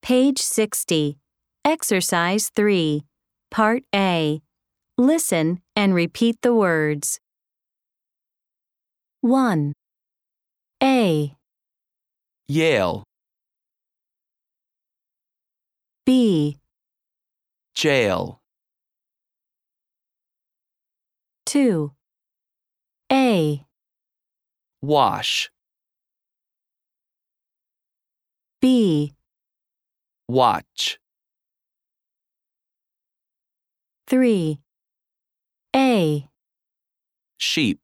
Page 60. Exercise 3. Part A. Listen and repeat the words. 1. A. Yale, B. jail, 2. A. wash, B. watch, 3. A. sheep,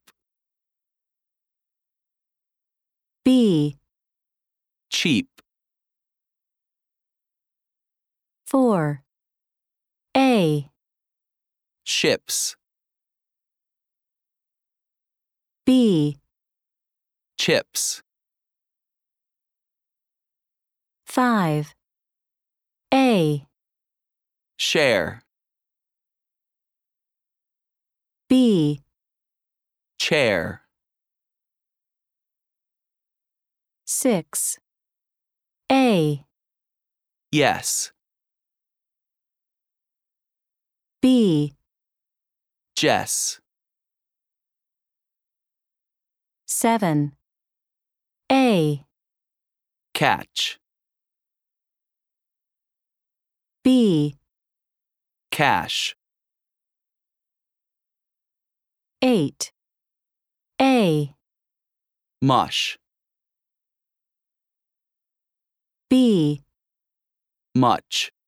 B. cheap, 4. A. ships, B. chips, 5. A. share, B. chair, 6. A. yes, B. Jess, 7. A. catch, B. cash, 8. A. mush, B. much.